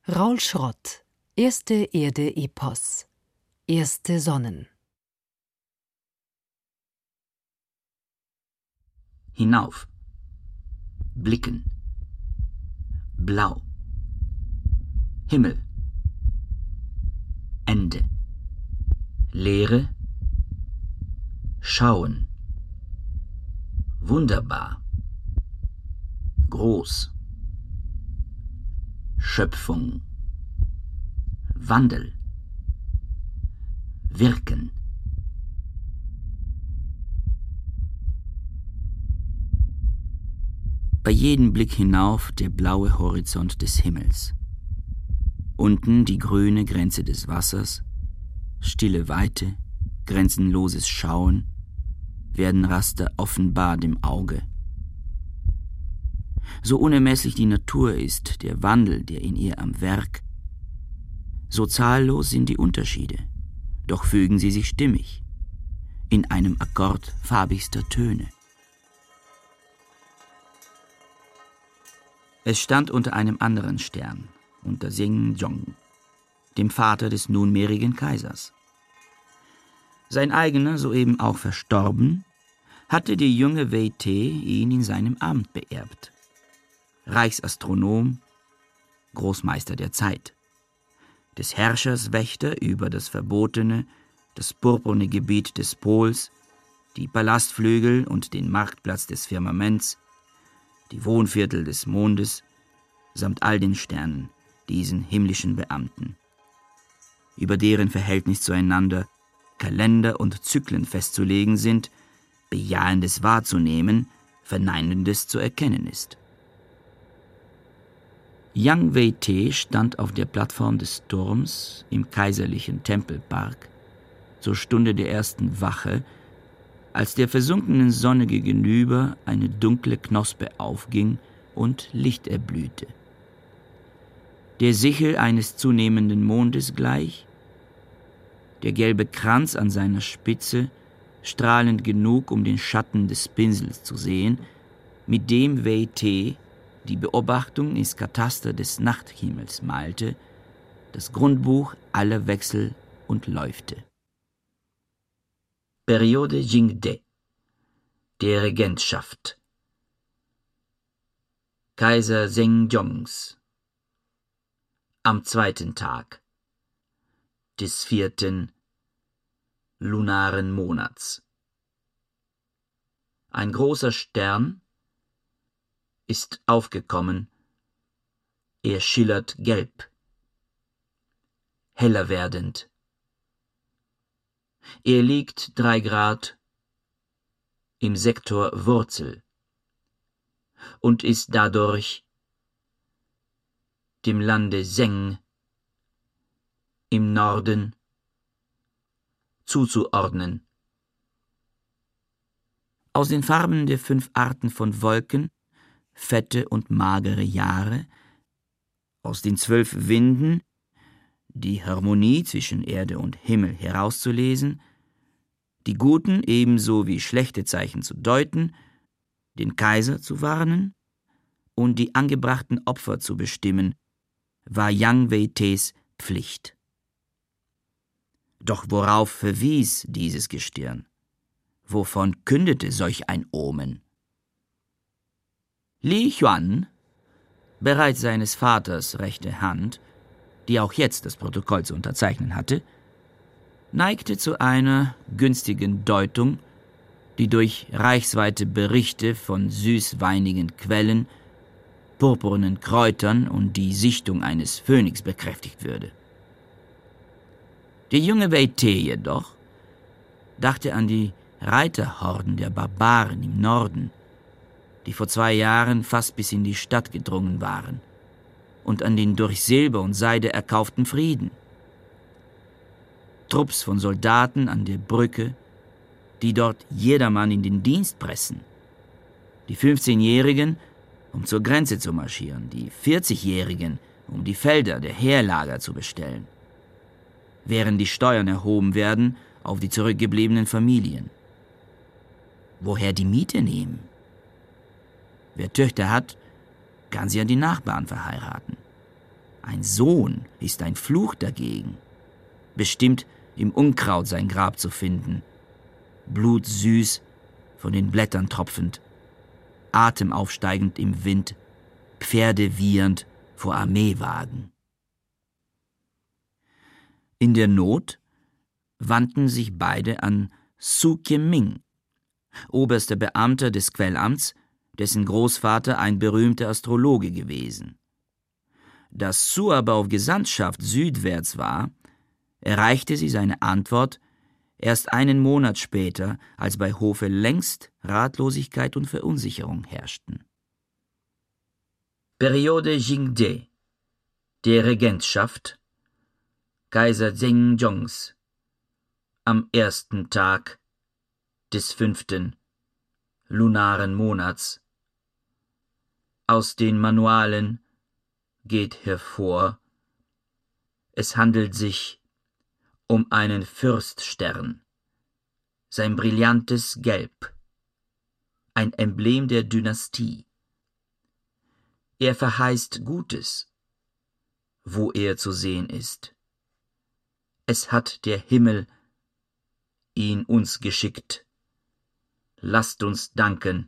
Raul Schrott, Erste Erde-Epos, Erste Sonnen. Hinauf, blicken, blau, Himmel, Ende, Leere, schauen, wunderbar, groß, Schöpfung, Wandel, wirken. Bei jedem Blick hinauf der blaue Horizont des Himmels. Unten die grüne Grenze des Wassers, stille Weite, grenzenloses Schauen, werden Raster offenbar dem Auge. So unermesslich die Natur ist, der Wandel, der in ihr am Werk, so zahllos sind die Unterschiede, doch fügen sie sich stimmig, in einem Akkord farbigster Töne. Es stand unter einem anderen Stern, unter Seng-Jong, dem Vater des nunmehrigen Kaisers. Sein eigener, soeben auch verstorben, hatte der junge Wei-te ihn in seinem Amt beerbt. Reichsastronom, Großmeister der Zeit, des Herrschers Wächter über das verbotene, das purpurne Gebiet des Pols, die Palastflügel und den Marktplatz des Firmaments, die Wohnviertel des Mondes, samt all den Sternen, diesen himmlischen Beamten, über deren Verhältnis zueinander Kalender und Zyklen festzulegen sind, Bejahendes wahrzunehmen, Verneinendes zu erkennen ist. Yang Wei-te stand auf der Plattform des Turms im kaiserlichen Tempelpark zur Stunde der ersten Wache, als der versunkenen Sonne gegenüber eine dunkle Knospe aufging und Licht erblühte. Der Sichel eines zunehmenden Mondes gleich, der gelbe Kranz an seiner Spitze, strahlend genug, um den Schatten des Pinsels zu sehen, mit dem Wei-te die Beobachtung ins Kataster des Nachthimmels malte, das Grundbuch aller Wechsel und Läufte. Periode Jingde, der Regentschaft. Kaiser Seng-Jongs. Am 2. Tag des 4. lunaren Monats. Ein großer Stern ist aufgekommen, er schillert gelb, heller werdend. Er liegt 3 Grad im Sektor Wurzel und ist dadurch dem Lande Seng im Norden zuzuordnen. Aus den Farben der 5 Arten von Wolken, fette und magere Jahre, aus den 12 Winden, die Harmonie zwischen Erde und Himmel herauszulesen, die guten ebenso wie schlechte Zeichen zu deuten, den Kaiser zu warnen und die angebrachten Opfer zu bestimmen, war Yang Wei-tes Pflicht. Doch worauf verwies dieses Gestirn? Wovon kündete solch ein Omen? Li Xuan, bereits seines Vaters rechte Hand, die auch jetzt das Protokoll zu unterzeichnen hatte, neigte zu einer günstigen Deutung, die durch reichsweite Berichte von süßweinigen Quellen, purpurnen Kräutern und die Sichtung eines Phönix bekräftigt würde. Der junge Wei-te jedoch dachte an die Reiterhorden der Barbaren im Norden, die vor 2 Jahren fast bis in die Stadt gedrungen waren, und an den durch Silber und Seide erkauften Frieden. Trupps von Soldaten an der Brücke, die dort jedermann in den Dienst pressen. Die 15-Jährigen, um zur Grenze zu marschieren, die 40-Jährigen, um die Felder der Heerlager zu bestellen. Während die Steuern erhoben werden auf die zurückgebliebenen Familien. Woher die Miete nehmen? Wer Töchter hat, kann sie an die Nachbarn verheiraten. Ein Sohn ist ein Fluch dagegen, bestimmt im Unkraut sein Grab zu finden, blutsüß von den Blättern tropfend, Atem aufsteigend im Wind, Pferde wiehernd vor Armeewagen. In der Not wandten sich beide an Su Qianming, oberster Beamter des Quellamts, dessen Großvater ein berühmter Astrologe gewesen. Dass Su aber auf Gesandtschaft südwärts war, erreichte sie seine Antwort erst einen Monat später, als bei Hofe längst Ratlosigkeit und Verunsicherung herrschten. Periode Jingde, der Regentschaft Kaiser Zhengjiongs, am ersten Tag des 5. lunaren Monats. Aus den Manualen geht hervor, es handelt sich um einen Fürststern, sein brillantes Gelb, ein Emblem der Dynastie. Er verheißt Gutes, wo er zu sehen ist. Es hat der Himmel ihn uns geschickt. Lasst uns danken.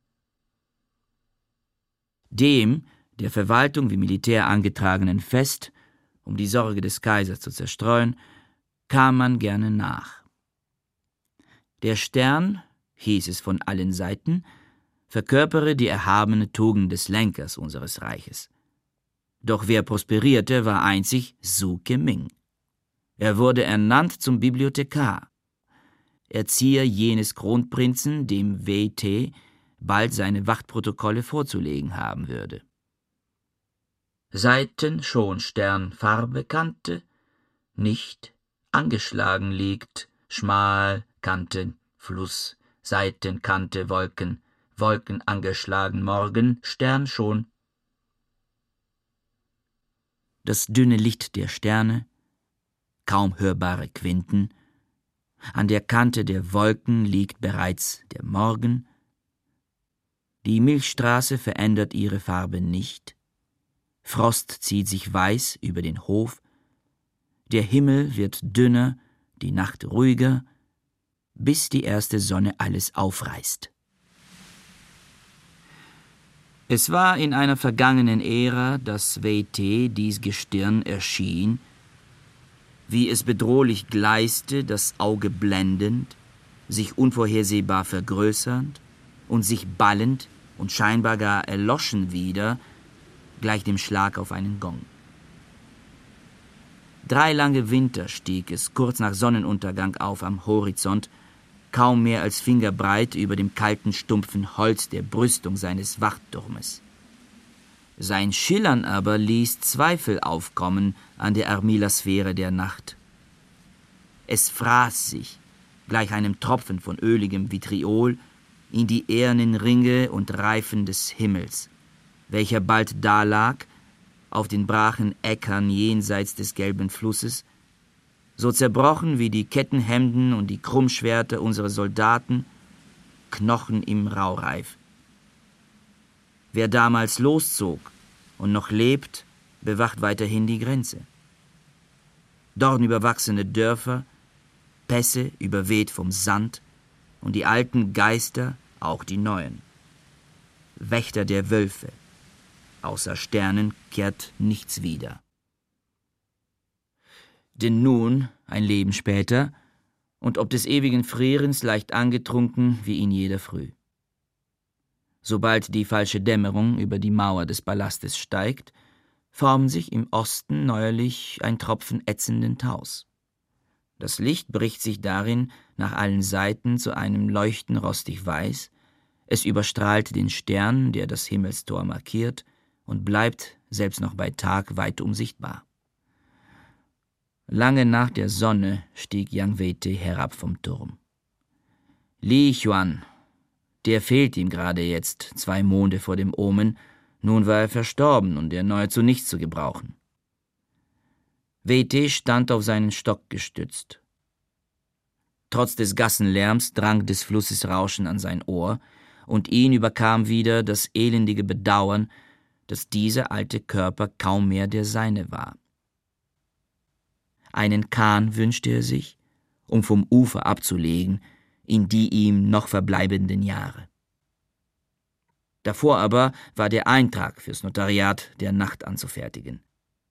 Dem der Verwaltung wie Militär angetragenen Fest, um die Sorge des Kaisers zu zerstreuen, kam man gerne nach. Der Stern, hieß es von allen Seiten, verkörpere die erhabene Tugend des Lenkers unseres Reiches. Doch wer prosperierte, war einzig Su Qianming. Er wurde ernannt zum Bibliothekar, Erzieher jenes Kronprinzen, dem Wei-te bald seine Wachtprotokolle vorzulegen haben würde. Seiten schon Sternfarbe kannte, nicht angeschlagen liegt, schmal Kanten, Fluss, Seitenkante, Wolken, Wolken angeschlagen, Morgen, Stern schon. Das dünne Licht der Sterne, kaum hörbare Quinten, an der Kante der Wolken liegt bereits der Morgen. Die Milchstraße verändert ihre Farbe nicht. Frost zieht sich weiß über den Hof. Der Himmel wird dünner, die Nacht ruhiger, bis die erste Sonne alles aufreißt. Es war in einer vergangenen Ära, dass Wei-te dies Gestirn erschien, wie es bedrohlich gleiste, das Auge blendend, sich unvorhersehbar vergrößernd und sich ballend und scheinbar gar erloschen wieder, gleich dem Schlag auf einen Gong. 3 lange Winter stieg es kurz nach Sonnenuntergang auf am Horizont, kaum mehr als fingerbreit über dem kalten, stumpfen Holz der Brüstung seines Wachtturmes. Sein Schillern aber ließ Zweifel aufkommen an der Armilasphäre der Nacht. Es fraß sich, gleich einem Tropfen von öligem Vitriol, in die ehernen Ringe und Reifen des Himmels, welcher bald dalag, auf den brachen Äckern jenseits des gelben Flusses, so zerbrochen wie die Kettenhemden und die Krummschwerter unserer Soldaten, Knochen im Raureif. Wer damals loszog und noch lebt, bewacht weiterhin die Grenze. Dornüberwachsene Dörfer, Pässe überweht vom Sand und die alten Geister, auch die neuen. Wächter der Wölfe, außer Sternen kehrt nichts wieder. Denn nun, ein Leben später, und ob des ewigen Frierens leicht angetrunken wie in jeder Früh. Sobald die falsche Dämmerung über die Mauer des Palastes steigt, formt sich im Osten neuerlich ein Tropfen ätzenden Taus. Das Licht bricht sich darin nach allen Seiten zu einem Leuchten rostig weiß, es überstrahlt den Stern, der das Himmelstor markiert, und bleibt, selbst noch bei Tag, weit unsichtbar. Lange nach der Sonne stieg Yang Wei-te herab vom Turm. Li Xuan, der fehlt ihm gerade jetzt, 2 Monde vor dem Omen, nun war er verstorben und erneut zu nichts zu gebrauchen. Wei-te stand auf seinen Stock gestützt. Trotz des Gassenlärms drang des Flusses Rauschen an sein Ohr, und ihn überkam wieder das elendige Bedauern, dass dieser alte Körper kaum mehr der seine war. Einen Kahn wünschte er sich, um vom Ufer abzulegen in die ihm noch verbleibenden Jahre. Davor aber war der Eintrag fürs Notariat der Nacht anzufertigen.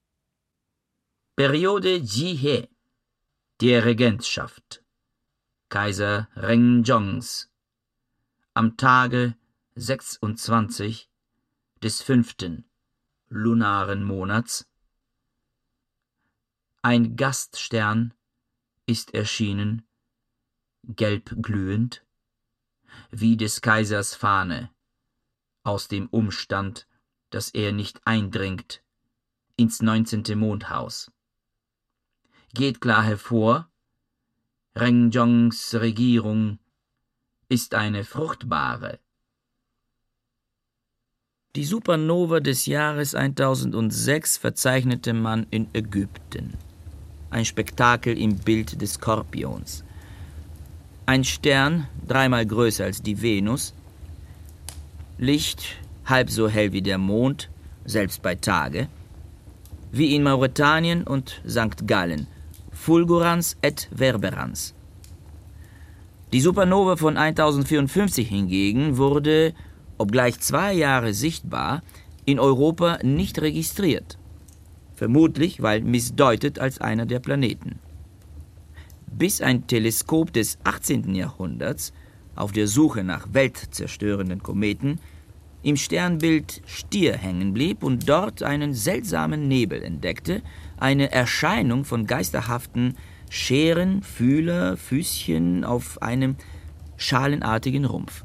Periode Ji-he, der Regentschaft, Kaiser Renjongs, am Tage 26 des 5. lunaren Monats. Ein Gaststern ist erschienen, gelb glühend, wie des Kaisers Fahne, aus dem Umstand, dass er nicht eindringt ins 19. Mondhaus. Geht klar hervor, Renjongs Regierung ist eine fruchtbare. Die Supernova des Jahres 1006 verzeichnete man in Ägypten. Ein Spektakel im Bild des Skorpions. Ein Stern, 3-mal größer als die Venus, Licht halb so hell wie der Mond, selbst bei Tage, wie in Mauretanien und St. Gallen, fulgurans et verberans. Die Supernova von 1054 hingegen wurde, obgleich 2 Jahre sichtbar, in Europa nicht registriert. Vermutlich, weil missdeutet als einer der Planeten. Bis ein Teleskop des 18. Jahrhunderts auf der Suche nach weltzerstörenden Kometen im Sternbild Stier hängen blieb und dort einen seltsamen Nebel entdeckte, eine Erscheinung von geisterhaften Scheren, Fühler, Füßchen auf einem schalenartigen Rumpf.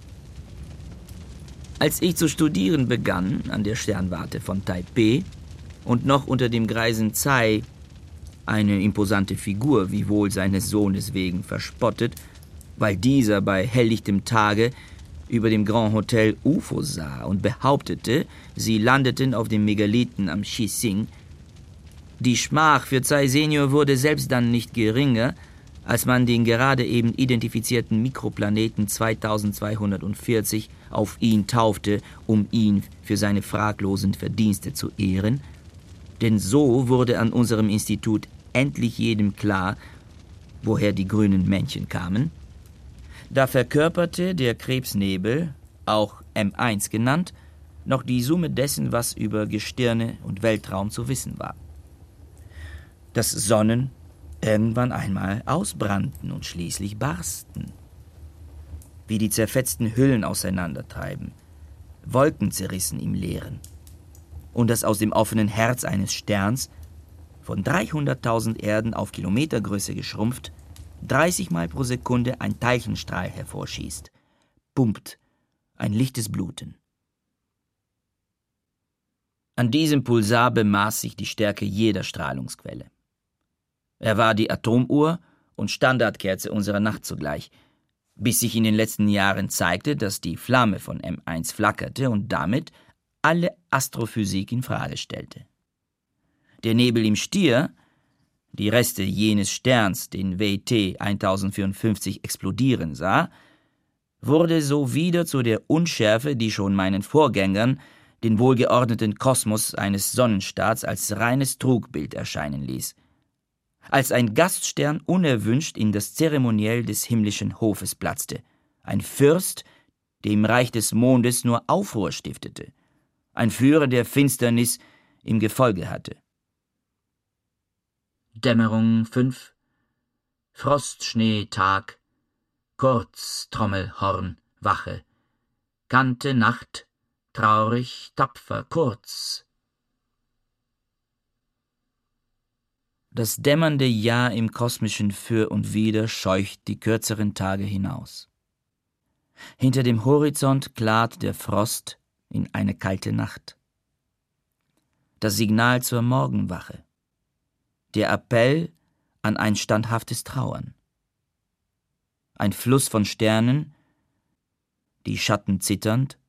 Als ich zu studieren begann an der Sternwarte von Taipeh und noch unter dem greisen Tsai, eine imposante Figur, wiewohl seines Sohnes wegen verspottet, weil dieser bei helllichtem Tage über dem Grand Hotel UFO sah und behauptete, sie landeten auf dem Megalithen am Xising. Die Schmach für Tsai Senior wurde selbst dann nicht geringer, als man den gerade eben identifizierten Mikroplaneten 2240 auf ihn taufte, um ihn für seine fraglosen Verdienste zu ehren. Denn so wurde an unserem Institut endlich jedem klar, woher die grünen Männchen kamen. Da verkörperte der Krebsnebel, auch M1 genannt, noch die Summe dessen, was über Gestirne und Weltraum zu wissen war. Dass Sonnen irgendwann einmal ausbrannten und schließlich barsten. Wie die zerfetzten Hüllen auseinandertreiben, Wolken zerrissen im Leeren. Und dass aus dem offenen Herz eines Sterns, von 300.000 Erden auf Kilometergröße geschrumpft, 30 Mal pro Sekunde ein Teilchenstrahl hervorschießt, pumpt ein lichtes Bluten. An diesem Pulsar bemaß sich die Stärke jeder Strahlungsquelle. Er war die Atomuhr und Standardkerze unserer Nacht zugleich, bis sich in den letzten Jahren zeigte, dass die Flamme von M1 flackerte und damit alle Astrophysik in Frage stellte. Der Nebel im Stier, die Reste jenes Sterns, den WT 1054 explodieren sah, wurde so wieder zu der Unschärfe, die schon meinen Vorgängern den wohlgeordneten Kosmos eines Sonnenstaats als reines Trugbild erscheinen ließ. Als ein Gaststern unerwünscht in das Zeremoniell des himmlischen Hofes platzte, ein Fürst, der im Reich des Mondes nur Aufruhr stiftete, ein Führer, der Finsternis im Gefolge hatte. Dämmerung 5, Frostschnee Tag, kurz Trommelhorn Wache, Kante Nacht, traurig, tapfer, kurz. Das dämmernde Jahr im kosmischen Für und Wider scheucht die kürzeren Tage hinaus. Hinter dem Horizont klart der Frost in eine kalte Nacht. Das Signal zur Morgenwache. Der Appell an ein standhaftes Trauern. Ein Fluss von Sternen, die Schatten zitternd.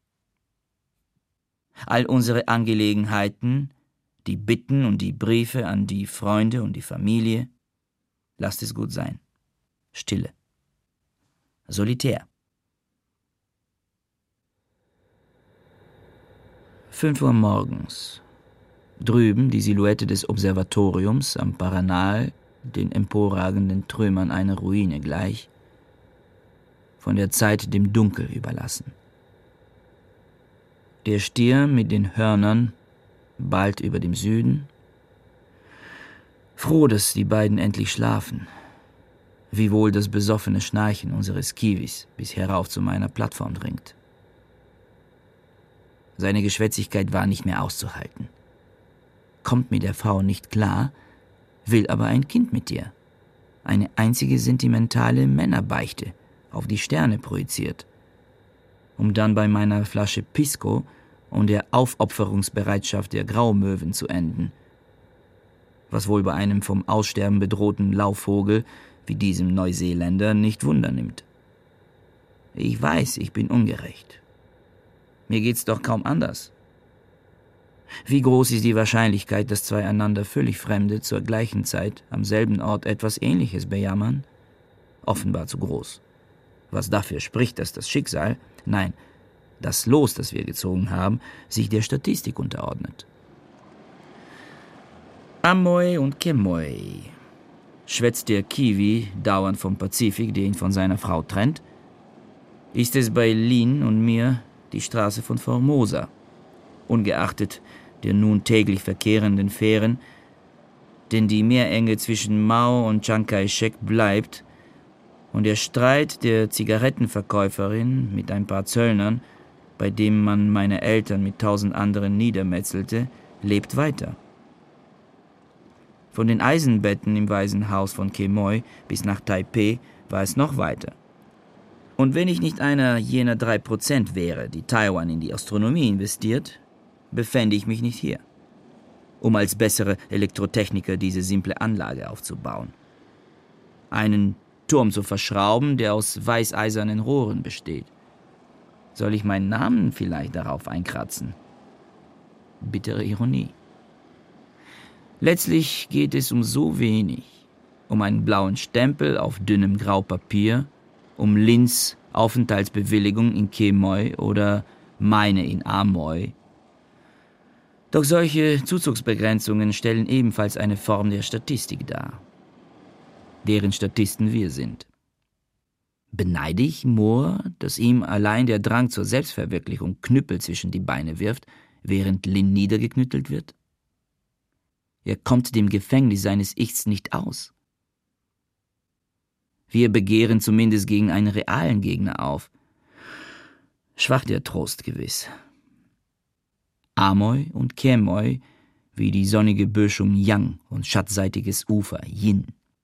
All unsere Angelegenheiten, die Bitten und die Briefe an die Freunde und die Familie. Lasst es gut sein. Stille. Solitär. 5 Uhr morgens. Drüben die Silhouette des Observatoriums am Paranal, den emporragenden Trümmern einer Ruine gleich, von der Zeit dem Dunkel überlassen. Der Stier mit den Hörnern, bald über dem Süden. Froh, dass die beiden endlich schlafen. Wie wohl das besoffene Schnarchen unseres Kiwis bis herauf zu meiner Plattform dringt. Seine Geschwätzigkeit war nicht mehr auszuhalten. Kommt mit der Frau nicht klar, will aber ein Kind mit dir. Eine einzige sentimentale Männerbeichte, auf die Sterne projiziert, um dann bei meiner Flasche Pisco und der Aufopferungsbereitschaft der Graumöwen zu enden, was wohl bei einem vom Aussterben bedrohten Laufvogel wie diesem Neuseeländer nicht Wunder nimmt. Ich weiß, ich bin ungerecht. Mir geht's doch kaum anders. Wie groß ist die Wahrscheinlichkeit, dass zwei einander völlig Fremde zur gleichen Zeit am selben Ort etwas Ähnliches bejammern? Offenbar zu groß. Was dafür spricht, dass das Schicksal, nein, das Los, das wir gezogen haben, sich der Statistik unterordnet. Amoy und Kemoy, schwätzt der Kiwi dauernd vom Pazifik, der ihn von seiner Frau trennt, ist es bei Lin und mir die Straße von Formosa, ungeachtet der nun täglich verkehrenden Fähren, denn die Meerenge zwischen Mao und Chiang Kai-shek bleibt und der Streit der Zigarettenverkäuferin mit ein paar Zöllnern, bei dem man meine Eltern mit 1000 anderen niedermetzelte, lebt weiter. Von den Eisenbetten im Waisenhaus von Quemoy bis nach Taipeh war es noch weiter. Und wenn ich nicht einer jener 3% wäre, die Taiwan in die Astronomie investiert, befände ich mich nicht hier, um als bessere Elektrotechniker diese simple Anlage aufzubauen. Einen Turm zu verschrauben, der aus weißeisernen Rohren besteht. Soll ich meinen Namen vielleicht darauf einkratzen? Bittere Ironie. Letztlich geht es um so wenig, um einen blauen Stempel auf dünnem Graupapier, um Lins Aufenthaltsbewilligung in Quemoy oder meine in Amoy. Doch solche Zuzugsbegrenzungen stellen ebenfalls eine Form der Statistik dar, deren Statisten wir sind. Beneide ich Moore, dass ihm allein der Drang zur Selbstverwirklichung Knüppel zwischen die Beine wirft, während Lin niedergeknüttelt wird? Er kommt dem Gefängnis seines Ichs nicht aus. Wir begehren zumindest gegen einen realen Gegner auf. Schwach der Trost gewiss. Amoy und Quemoy wie die sonnige Böschung Yang und schattseitiges Ufer Yin.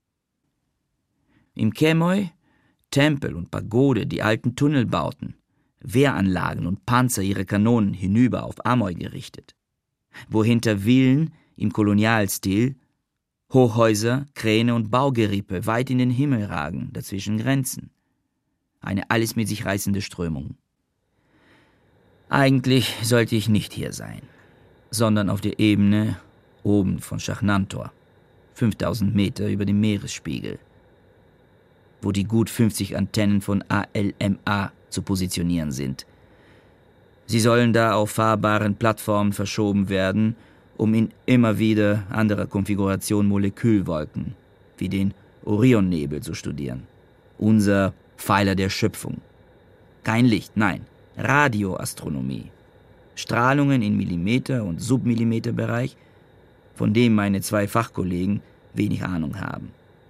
Im Quemoy Tempel und Pagode, die alten Tunnelbauten, Wehranlagen und Panzer ihre Kanonen hinüber auf Amoy gerichtet. Wohinter Villen im Kolonialstil, Hochhäuser, Kräne und Baugerippe weit in den Himmel ragen, dazwischen Grenzen. Eine alles mit sich reißende Strömung. Eigentlich sollte ich nicht hier sein, sondern auf der Ebene oben von Schachnantor, 5000 Meter über dem Meeresspiegel, wo die gut 50 Antennen von ALMA zu positionieren sind. Sie sollen da auf fahrbaren Plattformen verschoben werden, um in immer wieder anderer Konfiguration Molekülwolken, wie den Orionnebel, zu studieren. Unser Pfeiler der Schöpfung. Kein Licht, nein, Radioastronomie. Strahlungen in Millimeter- und Submillimeterbereich, von dem meine 2 Fachkollegen wenig Ahnung haben.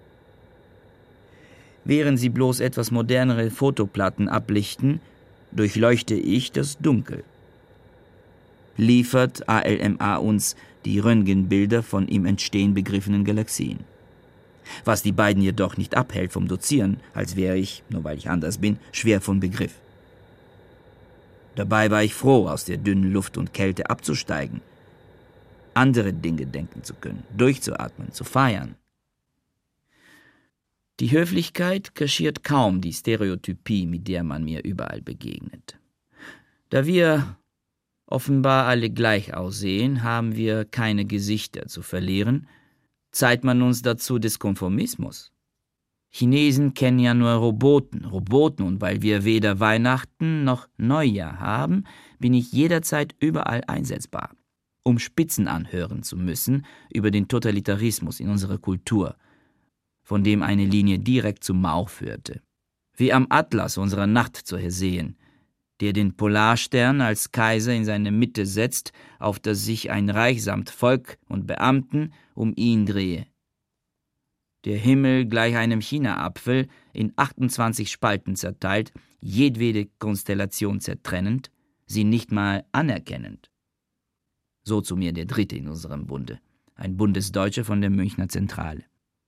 Während sie bloß etwas modernere Fotoplatten ablichten, durchleuchte ich das Dunkel. Liefert ALMA uns die Röntgenbilder von im Entstehen begriffenen Galaxien. Was die beiden jedoch nicht abhält vom Dozieren, als wäre ich, nur weil ich anders bin, schwer von Begriff. Dabei war ich froh, aus der dünnen Luft und Kälte abzusteigen, andere Dinge denken zu können, durchzuatmen, zu feiern. Die Höflichkeit kaschiert kaum die Stereotypie, mit der man mir überall begegnet. Da wir offenbar alle gleich aussehen, haben wir keine Gesichter zu verlieren, zeigt man uns dazu des Konformismus. Chinesen kennen ja nur Roboten, und weil wir weder Weihnachten noch Neujahr haben, bin ich jederzeit überall einsetzbar, um Spitzen anhören zu müssen über den Totalitarismus in unserer Kultur, von dem eine Linie direkt zum Mao führte. Wie am Atlas unserer Nacht zu ersehen, der den Polarstern als Kaiser in seine Mitte setzt, auf das sich ein Reich samt Volk und Beamten um ihn drehe. Der Himmel gleich einem China-Apfel in 28 Spalten zerteilt, jedwede Konstellation zertrennend, sie nicht mal anerkennend. So zu mir der Dritte in unserem Bunde, ein Bundesdeutscher von der Münchner Zentrale.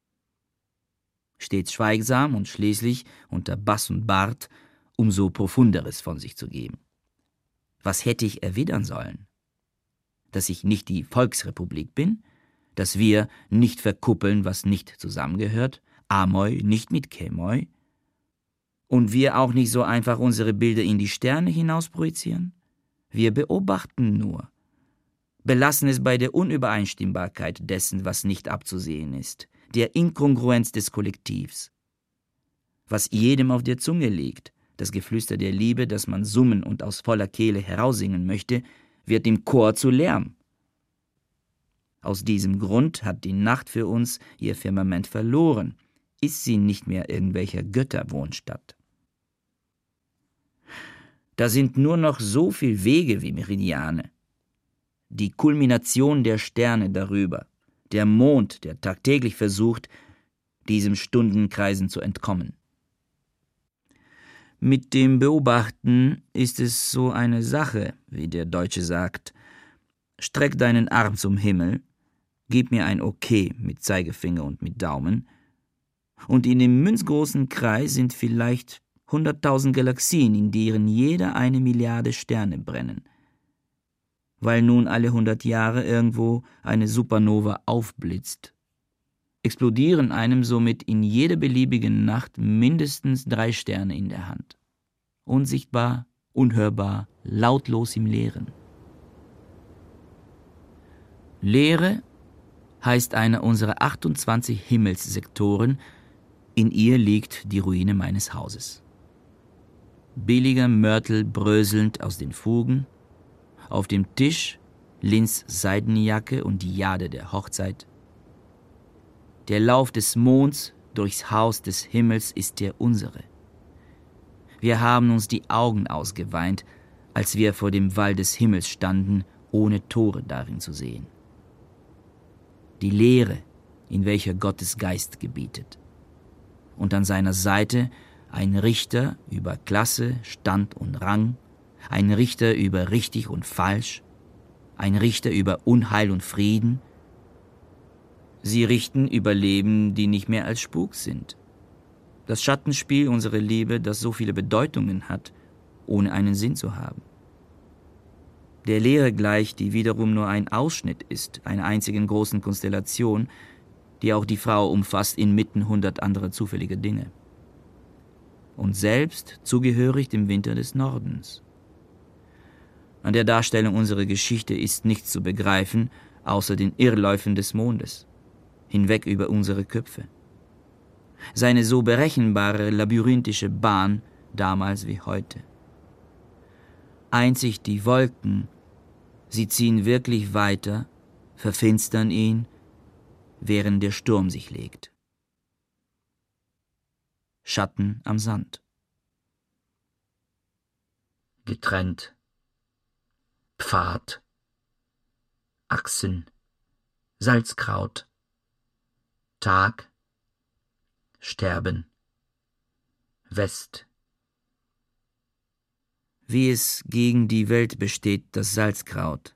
Stets schweigsam und schließlich unter Bass und Bart umso Profunderes von sich zu geben. Was hätte ich erwidern sollen? Dass ich nicht die Volksrepublik bin? Dass wir nicht verkuppeln, was nicht zusammengehört, Amoi nicht mit Kemoi, und wir auch nicht so einfach unsere Bilder in die Sterne hinaus projizieren? Wir beobachten nur, belassen es bei der Unübereinstimmbarkeit dessen, was nicht abzusehen ist, der Inkongruenz des Kollektivs. Was jedem auf der Zunge liegt, das Geflüster der Liebe, das man summen und aus voller Kehle heraussingen möchte, wird im Chor zu Lärm. Aus diesem Grund hat die Nacht für uns ihr Firmament verloren, ist sie nicht mehr irgendwelcher Götterwohnstatt. Da sind nur noch so viel Wege wie Meridiane. Die Kulmination der Sterne darüber, der Mond, der tagtäglich versucht, diesem Stundenkreisen zu entkommen. Mit dem Beobachten ist es so eine Sache, wie der Deutsche sagt. Streck deinen Arm zum Himmel, gib mir ein Okay mit Zeigefinger und mit Daumen, und in dem münzgroßen Kreis sind vielleicht 100.000 Galaxien, in deren jeder 1 Milliarde Sterne brennen. Weil nun alle 100 Jahre irgendwo eine Supernova aufblitzt, explodieren einem somit in jeder beliebigen Nacht mindestens 3 Sterne in der Hand. Unsichtbar, unhörbar, lautlos im Leeren. Leere heißt einer unserer 28 Himmelssektoren, in ihr liegt die Ruine meines Hauses. Billiger Mörtel bröselnd aus den Fugen, auf dem Tisch Lins Seidenjacke und die Jade der Hochzeit. Der Lauf des Monds durchs Haus des Himmels ist der unsere. Wir haben uns die Augen ausgeweint, als wir vor dem Wall des Himmels standen, ohne Tore darin zu sehen. Die Leere, in welcher Gottes Geist gebietet. Und an seiner Seite ein Richter über Klasse, Stand und Rang, ein Richter über richtig und falsch, ein Richter über Unheil und Frieden. Sie richten über Leben, die nicht mehr als Spuk sind. Das Schattenspiel unserer Liebe, das so viele Bedeutungen hat, ohne einen Sinn zu haben. Der Leere gleich, die wiederum nur ein Ausschnitt ist, einer einzigen großen Konstellation, die auch die Frau umfasst inmitten 100 anderer zufälliger Dinge. Und selbst zugehörig dem Winter des Nordens. An der Darstellung unserer Geschichte ist nichts zu begreifen, außer den Irrläufen des Mondes, hinweg über unsere Köpfe. Seine so berechenbare, labyrinthische Bahn, damals wie heute. Einzig die Wolken, sie ziehen wirklich weiter, verfinstern ihn, während der Sturm sich legt. Schatten am Sand. Getrennt. Pfad. Achsen. Salzkraut. Tag. Sterben. West. Wie es gegen die Welt besteht, das Salzkraut.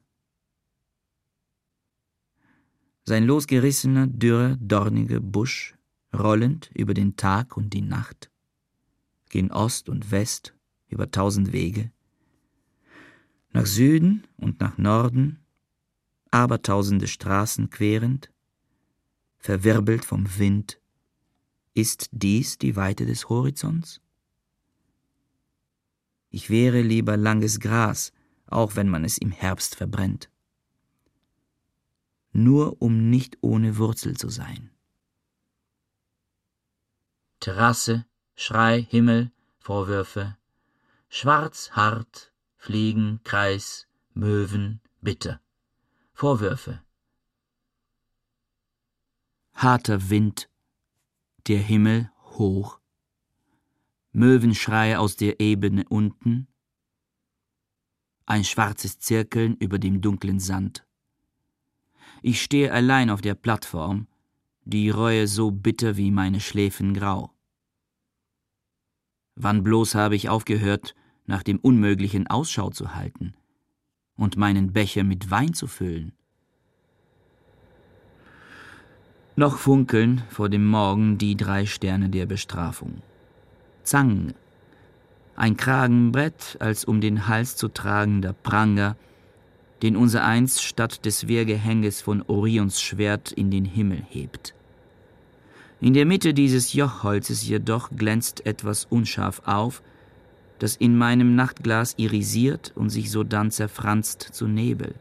Sein losgerissener, dürrer, dorniger Busch, rollend über den Tag und die Nacht, gen Ost und West über 1000 Wege, nach Süden und nach Norden, abertausende Straßen querend, verwirbelt vom Wind. Ist dies die Weite des Horizonts? Ich wäre lieber langes Gras, auch wenn man es im Herbst verbrennt. Nur um nicht ohne Wurzel zu sein. Terrasse, Schrei, Himmel, Vorwürfe, schwarz, hart, Fliegen, Kreis, Möwen, bitter, Vorwürfe. Harter Wind, der Himmel hoch, Möwenschrei aus der Ebene unten, ein schwarzes Zirkeln über dem dunklen Sand. Ich stehe allein auf der Plattform, die Reue so bitter wie meine Schläfen grau. Wann bloß habe ich aufgehört, nach dem Unmöglichen Ausschau zu halten und meinen Becher mit Wein zu füllen? Noch funkeln vor dem Morgen die 3 Sterne der Bestrafung. Zang, ein Kragenbrett als um den Hals zu tragender Pranger, den unsereins statt des Wehrgehänges von Orions Schwert in den Himmel hebt. In der Mitte dieses Jochholzes jedoch glänzt etwas unscharf auf, das in meinem Nachtglas irisiert und sich sodann zerfranst zu Nebel.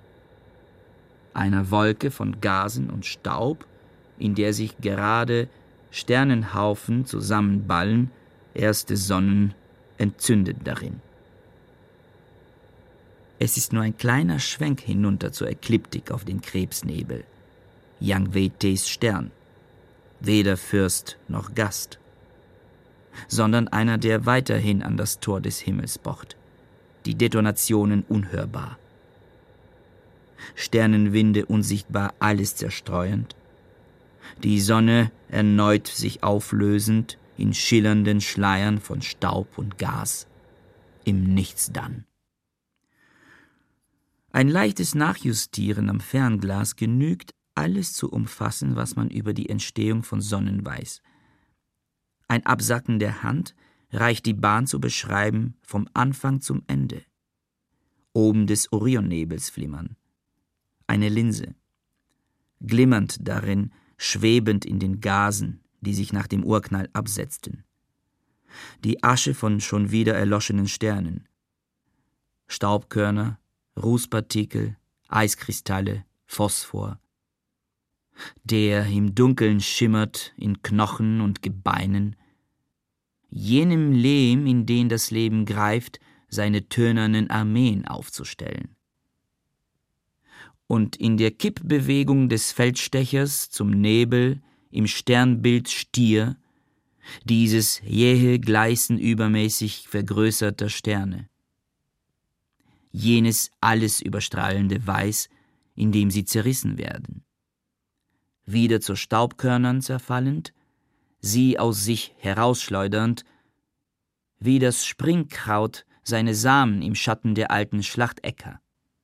Einer Wolke von Gasen und Staub, in der sich gerade Sternenhaufen zusammenballen, erste Sonnen entzündet darin. Es ist nur ein kleiner Schwenk hinunter zur Ekliptik auf den Krebsnebel. Yang Wei-Tes Stern. Weder Fürst noch Gast, sondern einer, der weiterhin an das Tor des Himmels pocht, die Detonationen unhörbar. Sternenwinde unsichtbar alles zerstreuend, die Sonne erneut sich auflösend in schillernden Schleiern von Staub und Gas, im Nichts dann. Ein leichtes Nachjustieren am Fernglas genügt, alles zu umfassen, was man über die Entstehung von Sonnen weiß. Ein Absacken der Hand reicht die Bahn zu beschreiben vom Anfang zum Ende. Oben des Orionnebels flimmern. Eine Linse. Glimmernd darin, schwebend in den Gasen, die sich nach dem Urknall absetzten. Die Asche von schon wieder erloschenen Sternen. Staubkörner, Rußpartikel, Eiskristalle, Phosphor. Der im Dunkeln schimmert in Knochen und Gebeinen, jenem Lehm, in den das Leben greift, seine tönernen Armeen aufzustellen. Und in der Kippbewegung des Feldstechers zum Nebel im Sternbild Stier dieses jähe Gleißen übermäßig vergrößerter Sterne. Jenes alles überstrahlende Weiß, in dem sie zerrissen werden. Wieder zu Staubkörnern zerfallend, sie aus sich herausschleudernd, wie das Springkraut seine Samen im Schatten der alten Schlachtäcker.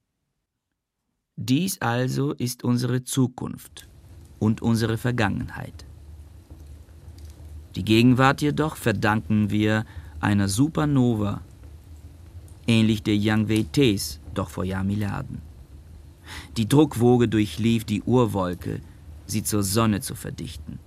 Dies also ist unsere Zukunft und unsere Vergangenheit. Die Gegenwart jedoch verdanken wir einer Supernova, ähnlich der Yang Wei-Tes, doch vor Jahrmilliarden. Die Druckwoge durchlief die Urwolke, sie zur Sonne zu verdichten.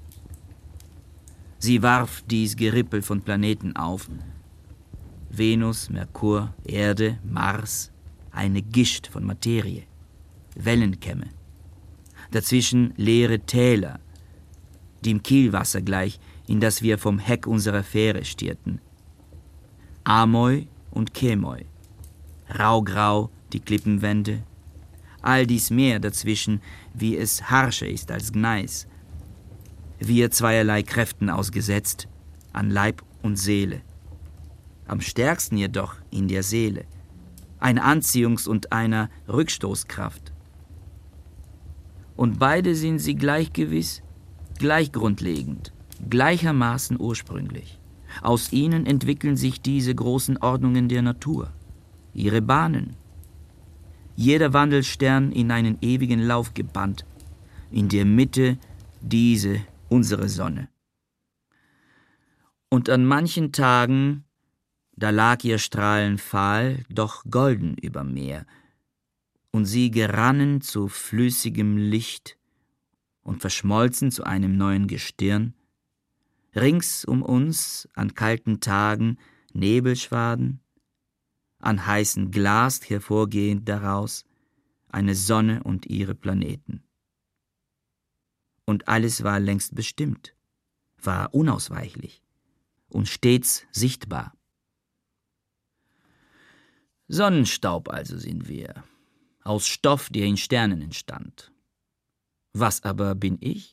Sie warf dies Gerippel von Planeten auf. Venus, Merkur, Erde, Mars, eine Gischt von Materie, Wellenkämme. Dazwischen leere Täler, dem Kielwasser gleich, in das wir vom Heck unserer Fähre stierten. Amoi und Kemoi, raugrau die Klippenwände, all dies Meer dazwischen, wie es harscher ist als Gneis. Wir zweierlei Kräften ausgesetzt, an Leib und Seele. Am stärksten jedoch in der Seele, einer Anziehungs- und einer Rückstoßkraft. Und beide sind sie gleich gewiss, gleich grundlegend, gleichermaßen ursprünglich. Aus ihnen entwickeln sich diese großen Ordnungen der Natur, ihre Bahnen. Jeder Wandelstern in einen ewigen Lauf gebannt, in der Mitte diese, unsere Sonne. Und an manchen Tagen, da lag ihr Strahlen fahl, doch golden überm Meer, und sie gerannen zu flüssigem Licht und verschmolzen zu einem neuen Gestirn, rings um uns an kalten Tagen Nebelschwaden, an heißen Glas hervorgehend daraus eine Sonne und ihre Planeten. Und alles war längst bestimmt, war unausweichlich und stets sichtbar. Sonnenstaub also sind wir, aus Stoff, der in Sternen entstand. Was aber bin ich?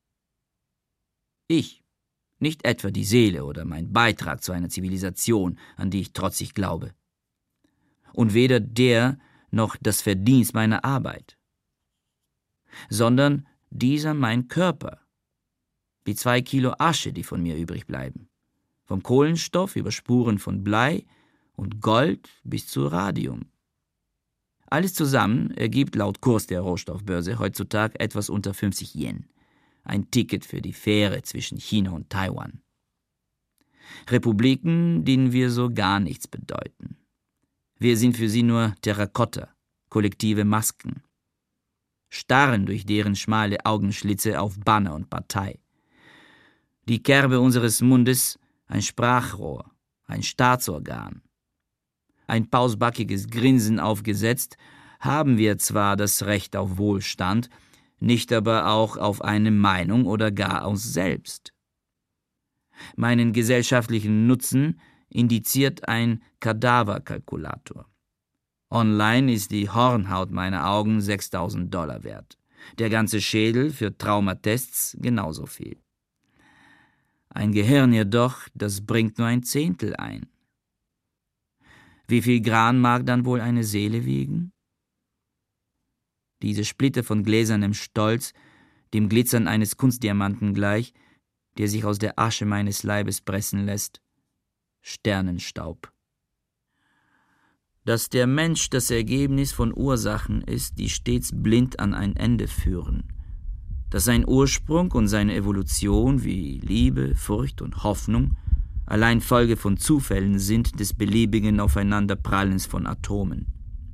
Ich, nicht etwa die Seele oder mein Beitrag zu einer Zivilisation, an die ich trotzig glaube. Und weder der noch das Verdienst meiner Arbeit, sondern dieser mein Körper, die 2 Kilo Asche, die von mir übrig bleiben, vom Kohlenstoff über Spuren von Blei und Gold bis zu Radium. Alles zusammen ergibt laut Kurs der Rohstoffbörse heutzutage etwas unter 50 Yen, ein Ticket für die Fähre zwischen China und Taiwan. Republiken, denen wir so gar nichts bedeuten. Wir sind für sie nur Terrakotta, kollektive Masken, starren durch deren schmale Augenschlitze auf Banner und Partei. Die Kerbe unseres Mundes ein Sprachrohr, ein Staatsorgan. Ein pausbackiges Grinsen aufgesetzt, haben wir zwar das Recht auf Wohlstand, nicht aber auch auf eine Meinung oder gar aus selbst. Meinen gesellschaftlichen Nutzen indiziert ein Kadaverkalkulator. Online ist die Hornhaut meiner Augen $6.000 wert. Der ganze Schädel für Traumatests genauso viel. Ein Gehirn jedoch, das bringt nur 1/10 ein. Wie viel Gran mag dann wohl eine Seele wiegen? Diese Splitter von gläsernem Stolz, dem Glitzern eines Kunstdiamanten gleich, der sich aus der Asche meines Leibes pressen lässt. Sternenstaub. Dass der Mensch das Ergebnis von Ursachen ist, die stets blind an ein Ende führen. Dass sein Ursprung und seine Evolution wie Liebe, Furcht und Hoffnung allein Folge von Zufällen sind des beliebigen Aufeinanderprallens von Atomen.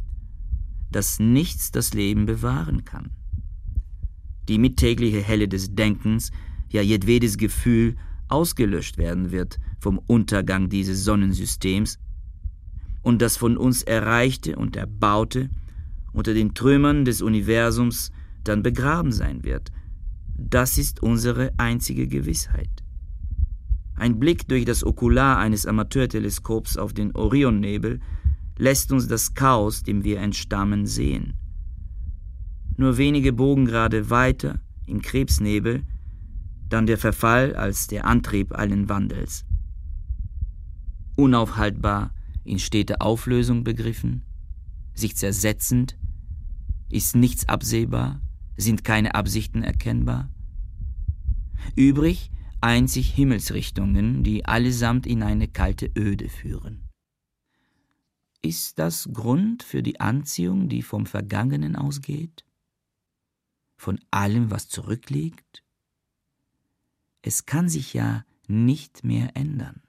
Dass nichts das Leben bewahren kann. Die mittägliche Helle des Denkens, ja jedwedes Gefühl, ausgelöscht werden wird vom Untergang dieses Sonnensystems und das von uns Erreichte und Erbaute unter den Trümmern des Universums dann begraben sein wird. Das ist unsere einzige Gewissheit. Ein Blick durch das Okular eines Amateurteleskops auf den Orionnebel lässt uns das Chaos, dem wir entstammen, sehen. Nur wenige Bogengrade weiter, im Krebsnebel, dann der Verfall als der Antrieb allen Wandels. Unaufhaltbar, in steter Auflösung begriffen, sich zersetzend, ist nichts absehbar, sind keine Absichten erkennbar. Übrig einzig Himmelsrichtungen, die allesamt in eine kalte Öde führen. Ist das Grund für die Anziehung, die vom Vergangenen ausgeht? Von allem, was zurückliegt? Es kann sich ja nicht mehr ändern.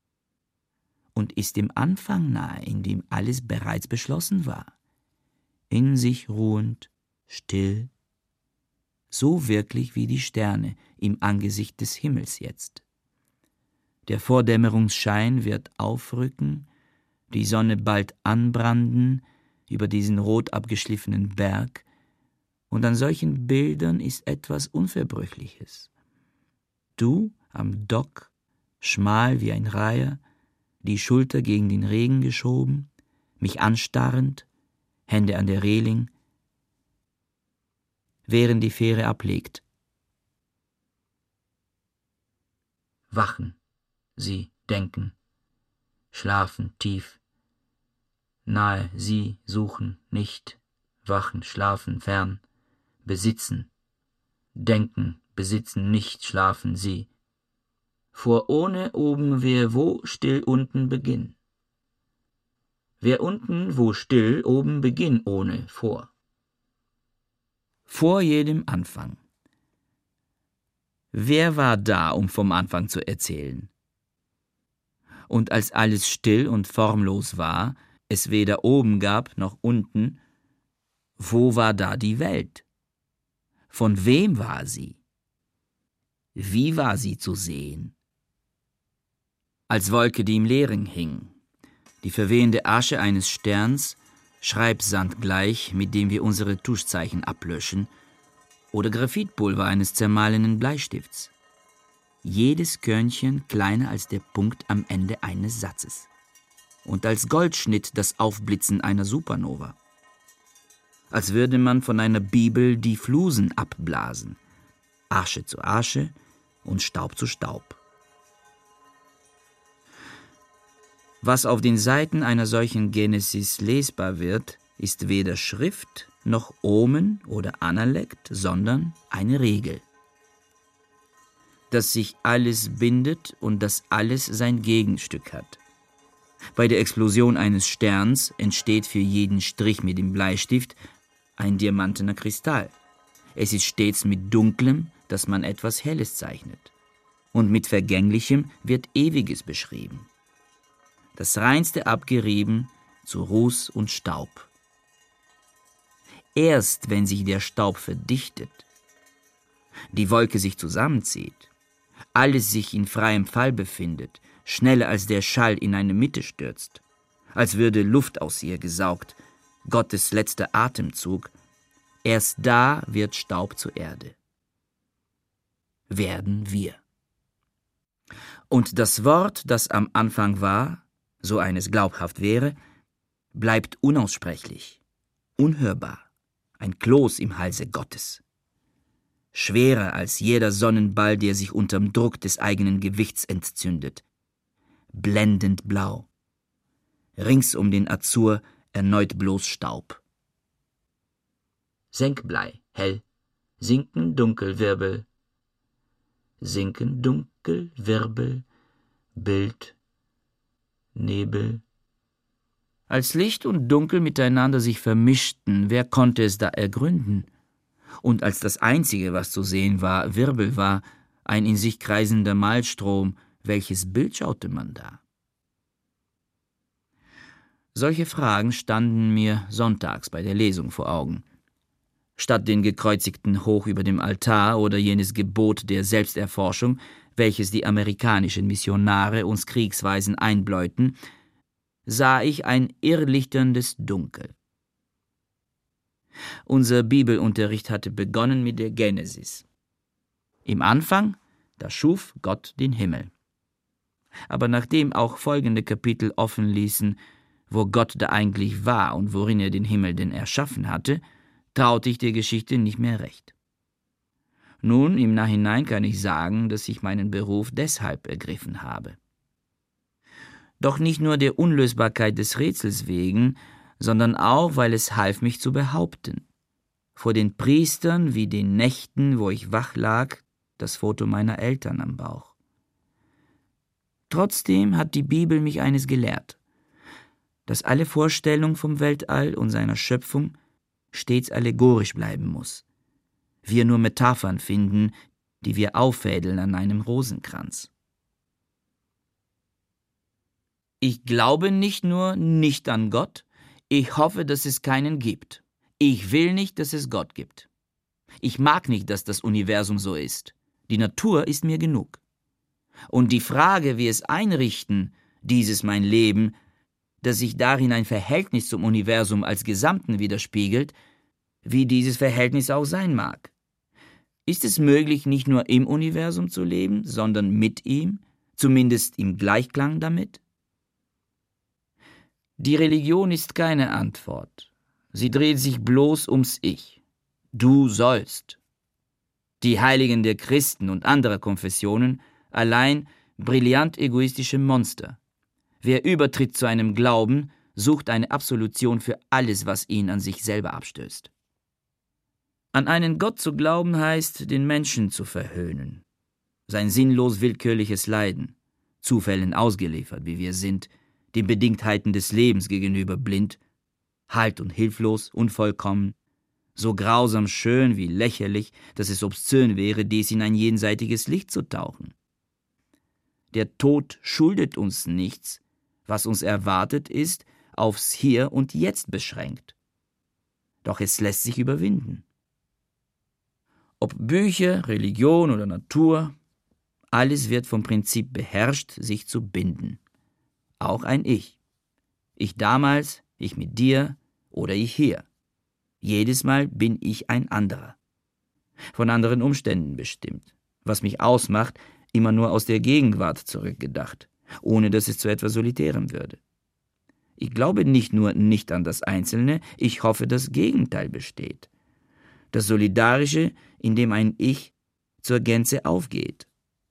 Und ist dem Anfang nahe, in dem alles bereits beschlossen war, in sich ruhend, still, so wirklich wie die Sterne im Angesicht des Himmels jetzt. Der Vordämmerungsschein wird aufrücken, die Sonne bald anbranden über diesen rot abgeschliffenen Berg, und an solchen Bildern ist etwas Unverbrüchliches. Du am Dock, schmal wie ein Reiher, die Schulter gegen den Regen geschoben, mich anstarrend, Hände an der Reling, während die Fähre ablegt. Wachen, sie denken, schlafen tief, nahe sie suchen nicht, wachen, schlafen fern, besitzen, denken, besitzen nicht, schlafen sie. Vor ohne oben wer wo still unten Beginn. Wer unten wo still oben Beginn ohne vor. Vor jedem Anfang. Wer war da, um vom Anfang zu erzählen? Und als alles still und formlos war, es weder oben gab noch unten, wo war da die Welt? Von wem war sie? Wie war sie zu sehen? Als Wolke, die im Leeren hing, die verwehende Asche eines Sterns, Schreibsand gleich, mit dem wir unsere Tuschzeichen ablöschen, oder Graphitpulver eines zermahlenen Bleistifts. jedes Körnchen kleiner als der Punkt am Ende eines Satzes. Und als Goldschnitt das Aufblitzen einer Supernova. Als würde man von einer Bibel die Flusen abblasen, Asche zu Asche und Staub zu Staub. Was auf den Seiten einer solchen Genesis lesbar wird, ist weder Schrift noch Omen oder Analekt, sondern eine Regel. Dass sich alles bindet und dass alles sein Gegenstück hat. Bei der Explosion eines Sterns entsteht für jeden Strich mit dem Bleistift ein diamantener Kristall. Es ist stets mit Dunklem, dass man etwas Helles zeichnet. Und mit Vergänglichem wird Ewiges beschrieben. Das Reinste abgerieben zu Ruß und Staub. Erst wenn sich der Staub verdichtet, die Wolke sich zusammenzieht, alles sich in freiem Fall befindet, schneller als der Schall in eine Mitte stürzt, als würde Luft aus ihr gesaugt, Gottes letzter Atemzug, erst da wird Staub zur Erde. Werden wir. Und das Wort, das am Anfang war, so eines glaubhaft wäre, bleibt unaussprechlich, unhörbar, ein Kloß im Halse Gottes. Schwerer als jeder Sonnenball, der sich unterm Druck des eigenen Gewichts entzündet. Blendend blau. Rings um den Azur erneut bloß Staub. Senkblei, hell, sinken dunkel, Wirbel. Sinken dunkel, Wirbel, Bild, Nebel. Als Licht und Dunkel miteinander sich vermischten, wer konnte es da ergründen? Und als das Einzige, was zu sehen war, Wirbel war, ein in sich kreisender Malstrom, welches Bild schaute man da? Solche Fragen standen mir sonntags bei der Lesung vor Augen. Statt den Gekreuzigten hoch über dem Altar oder jenes Gebot der Selbsterforschung, welches die amerikanischen Missionare uns kriegsweisen einbläuten, sah ich ein irrlichterndes Dunkel. Unser Bibelunterricht hatte begonnen mit der Genesis. Im Anfang, da schuf Gott den Himmel. Aber nachdem auch folgende Kapitel offen ließen, wo Gott da eigentlich war und worin er den Himmel denn erschaffen hatte, traute ich der Geschichte nicht mehr recht. Nun, im Nachhinein kann ich sagen, dass ich meinen Beruf deshalb ergriffen habe. Doch nicht nur der Unlösbarkeit des Rätsels wegen, sondern auch, weil es half, mich zu behaupten. Vor den Priestern wie den Nächten, wo ich wach lag, das Foto meiner Eltern am Bauch. Trotzdem hat die Bibel mich eines gelehrt, dass alle Vorstellung vom Weltall und seiner Schöpfung stets allegorisch bleiben muss. Wir nur Metaphern finden, die wir auffädeln an einem Rosenkranz. Ich glaube nicht nur nicht an Gott, ich hoffe, dass es keinen gibt. Ich will nicht, dass es Gott gibt. Ich mag nicht, dass das Universum so ist. Die Natur ist mir genug. Und die Frage, wie es einrichten, dieses mein Leben, dass sich darin ein Verhältnis zum Universum als Gesamten widerspiegelt, wie dieses Verhältnis auch sein mag. Ist es möglich, nicht nur im Universum zu leben, sondern mit ihm, zumindest im Gleichklang damit? Die Religion ist keine Antwort. Sie dreht sich bloß ums Ich. Du sollst. Die Heiligen der Christen und anderer Konfessionen allein brillant egoistische Monster. Wer übertritt zu einem Glauben, sucht eine Absolution für alles, was ihn an sich selber abstößt. An einen Gott zu glauben heißt, den Menschen zu verhöhnen. Sein sinnlos willkürliches Leiden, Zufällen ausgeliefert, wie wir sind, den Bedingtheiten des Lebens gegenüber blind, halt und hilflos, unvollkommen, so grausam schön wie lächerlich, dass es obszön wäre, dies in ein jenseitiges Licht zu tauchen. Der Tod schuldet uns nichts, was uns erwartet ist, aufs Hier und Jetzt beschränkt. Doch es lässt sich überwinden. Ob Bücher, Religion oder Natur, alles wird vom Prinzip beherrscht, sich zu binden. Auch ein Ich. Ich damals, ich mit dir oder ich hier. Jedes Mal bin ich ein anderer. Von anderen Umständen bestimmt. Was mich ausmacht, immer nur aus der Gegenwart zurückgedacht, ohne dass es zu etwas Solitärem würde. Ich glaube nicht nur nicht an das Einzelne, ich hoffe, das Gegenteil besteht. Das Solidarische, in dem ein Ich zur Gänze aufgeht.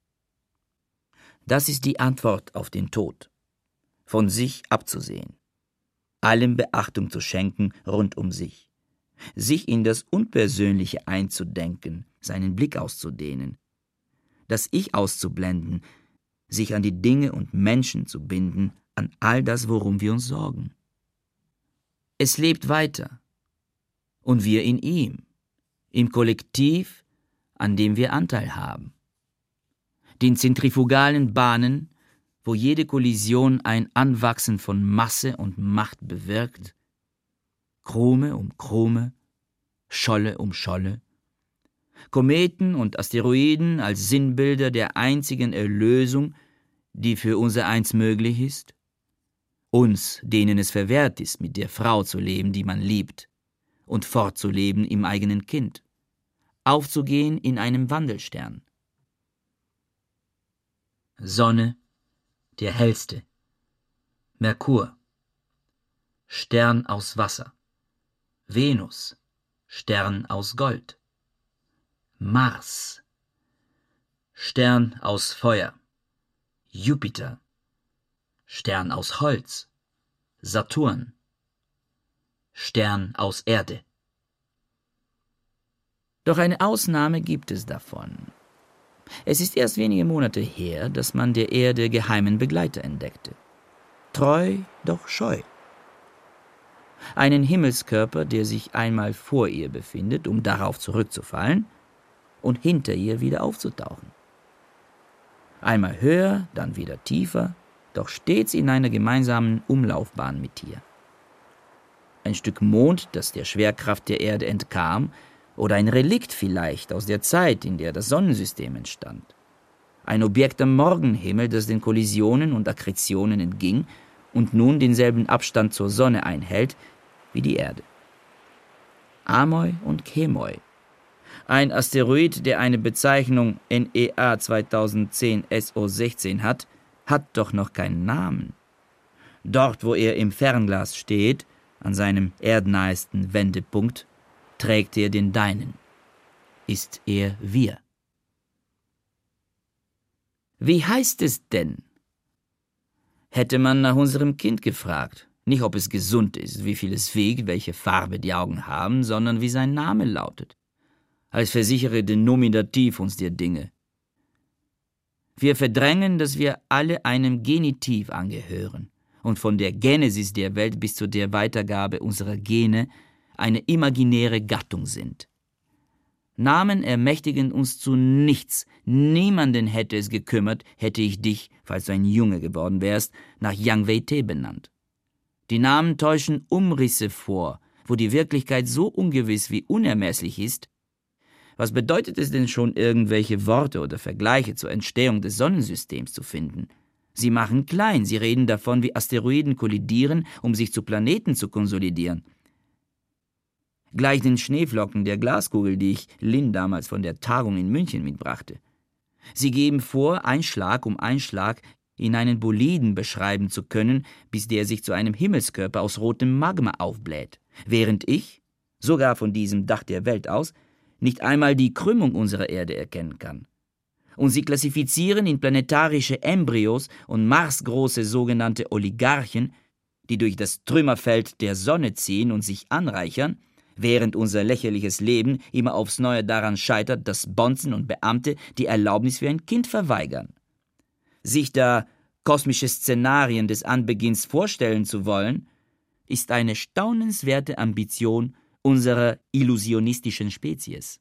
Das ist die Antwort auf den Tod. Von sich abzusehen. Allem Beachtung zu schenken rund um sich. Sich in das Unpersönliche einzudenken, seinen Blick auszudehnen. Das Ich auszublenden, sich an die Dinge und Menschen zu binden, an all das, worum wir uns sorgen. Es lebt weiter. Und wir in ihm, im Kollektiv, an dem wir Anteil haben. Den zentrifugalen Bahnen, wo jede Kollision ein Anwachsen von Masse und Macht bewirkt, Chrome um Chrome, Scholle um Scholle, Kometen und Asteroiden als Sinnbilder der einzigen Erlösung, die für unser Eins möglich ist, uns, denen es verwehrt ist, mit der Frau zu leben, die man liebt, und fortzuleben im eigenen Kind, aufzugehen in einem Wandelstern. Sonne, der hellste, Merkur, Stern aus Wasser, Venus, Stern aus Gold, Mars, Stern aus Feuer, Jupiter, Stern aus Holz, Saturn, Stern aus Erde. Doch eine Ausnahme gibt es davon. Es ist erst wenige Monate her, dass man der Erde geheimen Begleiter entdeckte. Treu, doch scheu. Einen Himmelskörper, der sich einmal vor ihr befindet, um darauf zurückzufallen und hinter ihr wieder aufzutauchen. Einmal höher, dann wieder tiefer, doch stets in einer gemeinsamen Umlaufbahn mit ihr. Ein Stück Mond, das der Schwerkraft der Erde entkam, oder ein Relikt vielleicht aus der Zeit, in der das Sonnensystem entstand. Ein Objekt am Morgenhimmel, das den Kollisionen und Akkretionen entging und nun denselben Abstand zur Sonne einhält wie die Erde. Amoi und Chemoi. Ein Asteroid, der eine Bezeichnung NEA 2010 SO16 hat doch noch keinen Namen. Dort, wo er im Fernglas steht, an seinem erdnahesten Wendepunkt, trägt er den deinen. Ist er wir. Wie heißt es denn? Hätte man nach unserem Kind gefragt, nicht ob es gesund ist, wie viel es wiegt, welche Farbe die Augen haben, sondern wie sein Name lautet, als versichere den Nominativ uns der Dinge. Wir verdrängen, dass wir alle einem Genitiv angehören und von der Genesis der Welt bis zu der Weitergabe unserer Gene eine imaginäre Gattung sind. Namen ermächtigen uns zu nichts. Niemanden hätte es gekümmert, hätte ich dich, falls du ein Junge geworden wärst, nach Yang Wei-te benannt. Die Namen täuschen Umrisse vor, wo die Wirklichkeit so ungewiss wie unermesslich ist. Was bedeutet es denn schon, irgendwelche Worte oder Vergleiche zur Entstehung des Sonnensystems zu finden? Sie machen klein, sie reden davon, wie Asteroiden kollidieren, um sich zu Planeten zu konsolidieren. Gleich den Schneeflocken der Glaskugel, die ich Lin damals von der Tagung in München mitbrachte. Sie geben vor, Einschlag um Einschlag in einen Boliden beschreiben zu können, bis der sich zu einem Himmelskörper aus rotem Magma aufbläht, während ich, sogar von diesem Dach der Welt aus, nicht einmal die Krümmung unserer Erde erkennen kann. Und sie klassifizieren in planetarische Embryos und marsgroße sogenannte Oligarchen, die durch das Trümmerfeld der Sonne ziehen und sich anreichern, während unser lächerliches Leben immer aufs Neue daran scheitert, dass Bonzen und Beamte die Erlaubnis für ein Kind verweigern. Sich da kosmische Szenarien des Anbeginns vorstellen zu wollen, ist eine staunenswerte Ambition unserer illusionistischen Spezies.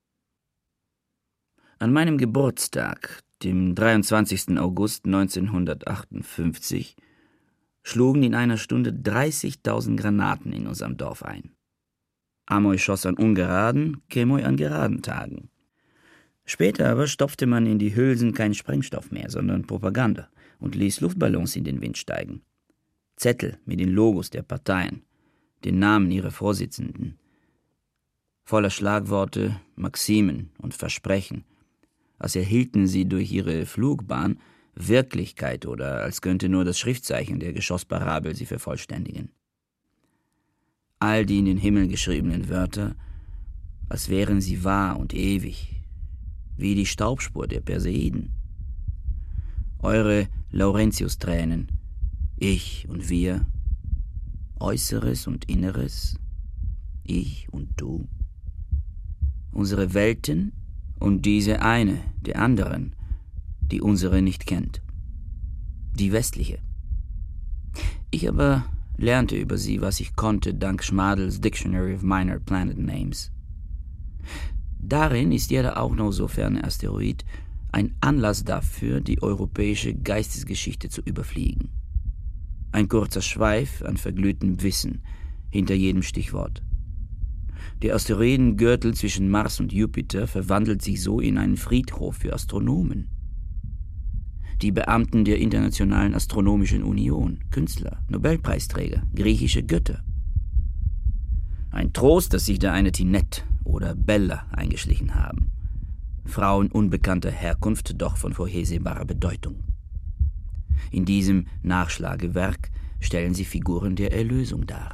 An meinem Geburtstag, dem 23. August 1958, schlugen in einer Stunde 30.000 Granaten in unserem Dorf ein. Amoi schoss an ungeraden, Chemoi an geraden Tagen. Später aber stopfte man in die Hülsen keinen Sprengstoff mehr, sondern Propaganda und ließ Luftballons in den Wind steigen. Zettel mit den Logos der Parteien, den Namen ihrer Vorsitzenden. Voller Schlagworte, Maximen und Versprechen, als erhielten sie durch ihre Flugbahn Wirklichkeit oder als könnte nur das Schriftzeichen der Geschossparabel sie vervollständigen. All die in den Himmel geschriebenen Wörter, als wären sie wahr und ewig, wie die Staubspur der Perseiden. Eure Laurentius-Tränen, ich und wir, Äußeres und Inneres, ich und du. Unsere Welten und diese eine der anderen, die unsere nicht kennt. Die westliche. Ich aber lernte über sie, was ich konnte, dank Schmadels Dictionary of Minor Planet Names. Darin ist jeder auch noch so ferne Asteroid ein Anlass dafür, die europäische Geistesgeschichte zu überfliegen. Ein kurzer Schweif an verglühtem Wissen hinter jedem Stichwort. Der Asteroidengürtel zwischen Mars und Jupiter verwandelt sich so in einen Friedhof für Astronomen. Die Beamten der Internationalen Astronomischen Union, Künstler, Nobelpreisträger, griechische Götter. Ein Trost, dass sich da eine Tinette oder Bella eingeschlichen haben. Frauen unbekannter Herkunft, doch von vorhersehbarer Bedeutung. In diesem Nachschlagewerk stellen sie Figuren der Erlösung dar.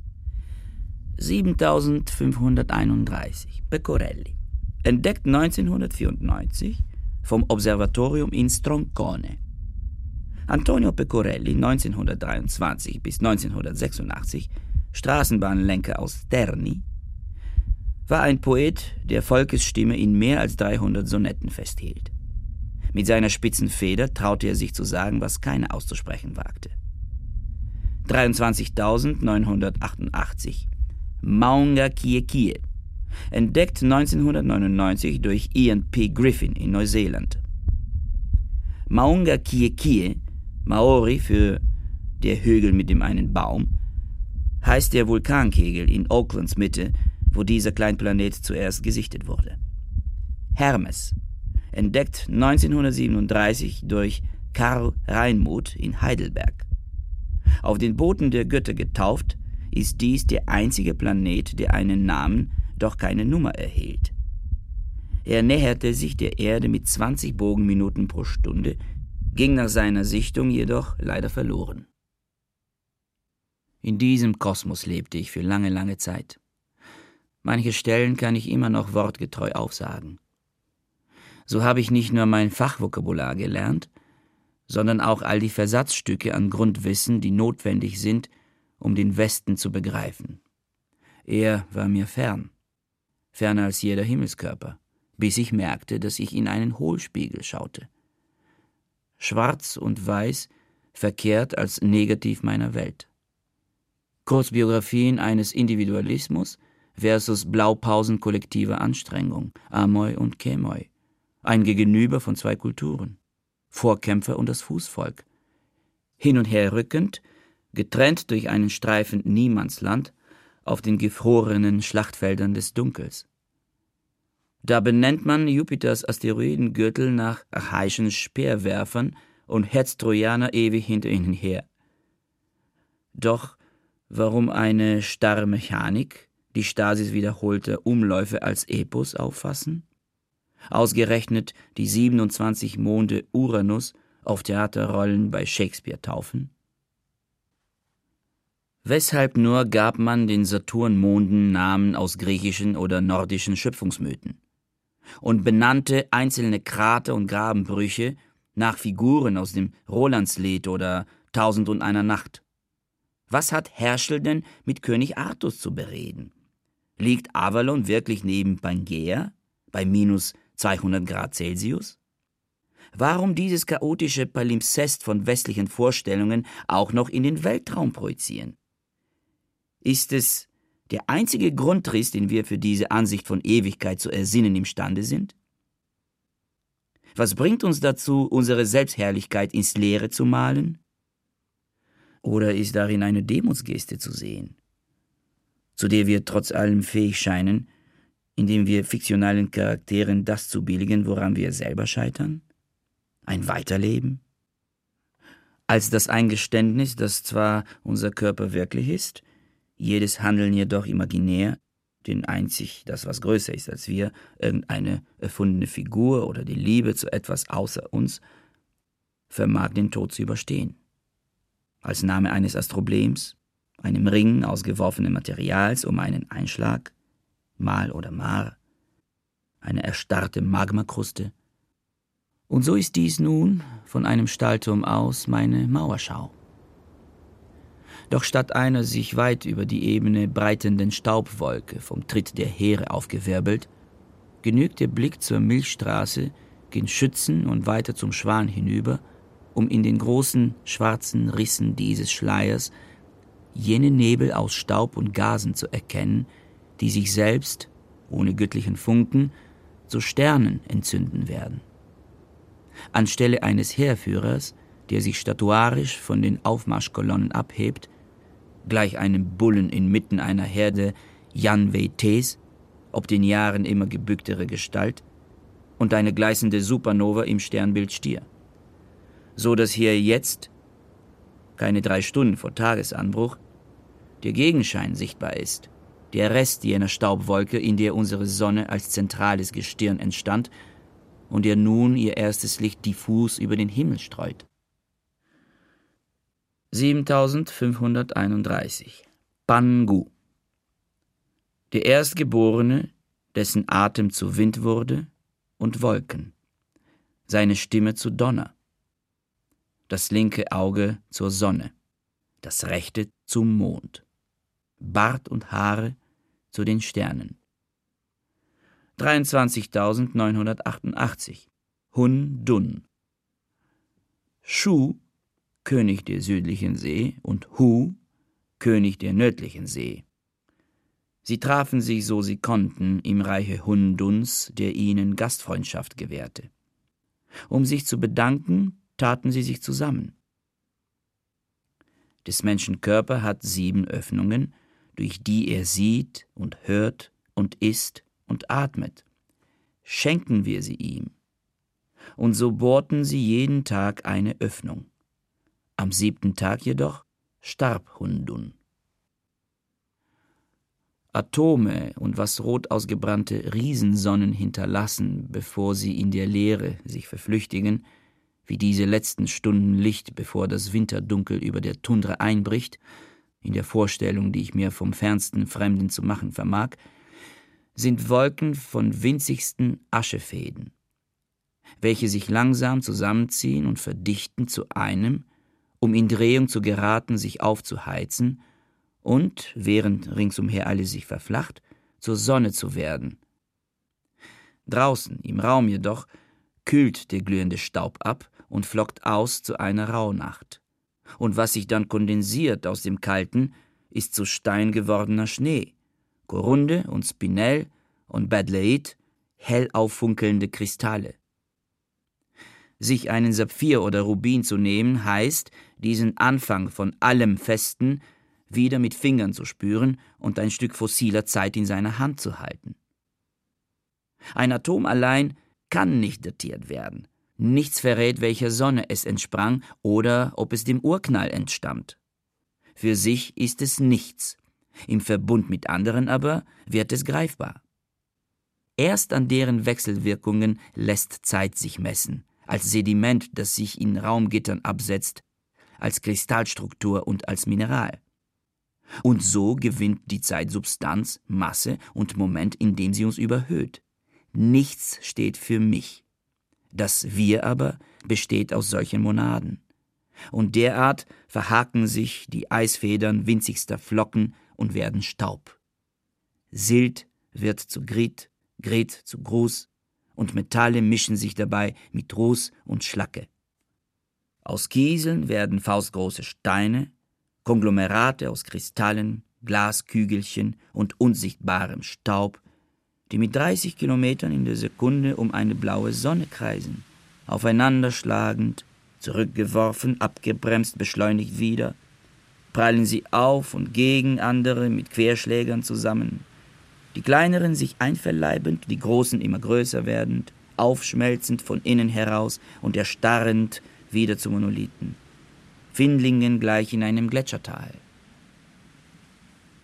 7531, Pecorelli, entdeckt 1994 vom Observatorium in Stroncone. Antonio Pecorelli, 1923 bis 1986, Straßenbahnlenker aus Terni, war ein Poet, der Volkesstimme in mehr als 300 Sonetten festhielt. Mit seiner spitzen Feder traute er sich zu sagen, was keiner auszusprechen wagte. 23.988, Maunga Kie Kie, entdeckt 1999 durch Ian P. Griffin in Neuseeland. Maunga Kie Kie, Maori für der Hügel mit dem einen Baum, heißt der Vulkankegel in Aucklands Mitte, wo dieser Kleinplanet zuerst gesichtet wurde. Hermes, entdeckt 1937 durch Karl Reinmuth in Heidelberg. Auf den Boten der Götter getauft, ist dies der einzige Planet, der einen Namen, doch keine Nummer erhielt. Er näherte sich der Erde mit 20 Bogenminuten pro Stunde, ging nach seiner Sichtung jedoch leider verloren. In diesem Kosmos lebte ich für lange, lange Zeit. Manche Stellen kann ich immer noch wortgetreu aufsagen. So habe ich nicht nur mein Fachvokabular gelernt, sondern auch all die Versatzstücke an Grundwissen, die notwendig sind, um den Westen zu begreifen. Er war mir fern, ferner als jeder Himmelskörper, bis ich merkte, dass ich in einen Hohlspiegel schaute. Schwarz und Weiß verkehrt als negativ meiner Welt. Kurzbiografien eines Individualismus versus Blaupausen kollektiver Anstrengung, Amoi und Kemoi. Ein Gegenüber von zwei Kulturen, Vorkämpfer und das Fußvolk. Hin und her rückend, getrennt durch einen Streifen Niemandsland auf den gefrorenen Schlachtfeldern des Dunkels. Da benennt man Jupiters Asteroidengürtel nach archaischen Speerwerfern und hetzt Trojaner ewig hinter ihnen her. Doch warum eine starre Mechanik, die Stasis wiederholter Umläufe als Epos auffassen? Ausgerechnet die 27 Monde Uranus auf Theaterrollen bei Shakespeare taufen? Weshalb nur gab man den Saturnmonden Namen aus griechischen oder nordischen Schöpfungsmythen und benannte einzelne Krater und Grabenbrüche nach Figuren aus dem Rolandslied oder 1001 Nacht? Was hat Herschel denn mit König Artus zu bereden? Liegt Avalon wirklich neben Pangäa bei minus 200 Grad Celsius? Warum dieses chaotische Palimpsest von westlichen Vorstellungen auch noch in den Weltraum projizieren? Ist es der einzige Grundriss, den wir für diese Ansicht von Ewigkeit zu ersinnen imstande sind? Was bringt uns dazu, unsere Selbstherrlichkeit ins Leere zu malen? Oder ist darin eine Demutsgeste zu sehen, zu der wir trotz allem fähig scheinen, indem wir fiktionalen Charakteren das zu billigen, woran wir selber scheitern? Ein Weiterleben? Als das Eingeständnis, dass zwar unser Körper wirklich ist, jedes Handeln jedoch imaginär, den einzig das, was größer ist als wir, irgendeine erfundene Figur oder die Liebe zu etwas außer uns, vermag den Tod zu überstehen. Als Name eines Astroblems, einem Ring aus geworfenem Materials um einen Einschlag, Mal oder Mar, eine erstarrte Magmakruste. Und so ist dies nun von einem Stallturm aus meine Mauerschau. Doch statt einer sich weit über die Ebene breitenden Staubwolke vom Tritt der Heere aufgewirbelt, genügt der Blick zur Milchstraße, gen Schützen und weiter zum Schwan hinüber, um in den großen schwarzen Rissen dieses Schleiers jene Nebel aus Staub und Gasen zu erkennen, die sich selbst, ohne göttlichen Funken, zu Sternen entzünden werden. Anstelle eines Heerführers, der sich statuarisch von den Aufmarschkolonnen abhebt, gleich einem Bullen inmitten einer Herde Jan W.T.s, ob den Jahren immer gebücktere Gestalt, und eine gleißende Supernova im Sternbild Stier. So dass hier jetzt, keine 3 Stunden vor Tagesanbruch, der Gegenschein sichtbar ist, der Rest jener Staubwolke, in der unsere Sonne als zentrales Gestirn entstand und der nun ihr erstes Licht diffus über den Himmel streut. 7531 Bangu. Der Erstgeborene, dessen Atem zu Wind wurde und Wolken, seine Stimme zu Donner, das linke Auge zur Sonne, das rechte zum Mond, Bart und Haare zu den Sternen. 23.988 Hun Dun. Shu, König der südlichen See, und Hu, König der nördlichen See. Sie trafen sich, so sie konnten, im Reiche Hun Duns, der ihnen Gastfreundschaft gewährte. Um sich zu bedanken, taten sie sich zusammen. Des Menschen Körper hat 7 Öffnungen, durch die er sieht und hört und isst und atmet. Schenken wir sie ihm. Und so bohrten sie jeden Tag eine Öffnung. Am 7. Tag jedoch starb Hun Dun. Atome und was rot ausgebrannte Riesensonnen hinterlassen, bevor sie in der Leere sich verflüchtigen, wie diese letzten Stunden Licht, bevor das Winterdunkel über der Tundra einbricht, in der Vorstellung, die ich mir vom fernsten Fremden zu machen vermag, sind Wolken von winzigsten Aschefäden, welche sich langsam zusammenziehen und verdichten zu einem, um in Drehung zu geraten, sich aufzuheizen und, während ringsumher alles sich verflacht, zur Sonne zu werden. Draußen, im Raum jedoch, kühlt der glühende Staub ab und flockt aus zu einer Rauhnacht. Und was sich dann kondensiert aus dem Kalten, ist zu Stein gewordener Schnee, Korunde und Spinell und Badleit, hell auffunkelnde Kristalle. Sich einen Saphir oder Rubin zu nehmen, heißt, diesen Anfang von allem Festen wieder mit Fingern zu spüren und ein Stück fossiler Zeit in seiner Hand zu halten. Ein Atom allein kann nicht datiert werden. Nichts verrät, welcher Sonne es entsprang oder ob es dem Urknall entstammt. Für sich ist es nichts, im Verbund mit anderen aber wird es greifbar. Erst an deren Wechselwirkungen lässt Zeit sich messen, als Sediment, das sich in Raumgittern absetzt, als Kristallstruktur und als Mineral. Und so gewinnt die Zeit Substanz, Masse und Moment, indem sie uns überhöht. Nichts steht für mich. Das Wir aber besteht aus solchen Monaden. Und derart verhaken sich die Eisfedern winzigster Flocken und werden Staub. Silt wird zu Grit, Grit zu Gruß, und Metalle mischen sich dabei mit Ruß und Schlacke. Aus Kieseln werden faustgroße Steine, Konglomerate aus Kristallen, Glaskügelchen und unsichtbarem Staub, die mit 30 Kilometern in der Sekunde um eine blaue Sonne kreisen, aufeinanderschlagend, zurückgeworfen, abgebremst, beschleunigt wieder, prallen sie auf und gegen andere mit Querschlägern zusammen, die kleineren sich einverleibend, die großen immer größer werdend, aufschmelzend von innen heraus und erstarrend wieder zu Monolithen, Findlingen gleich in einem Gletschertal.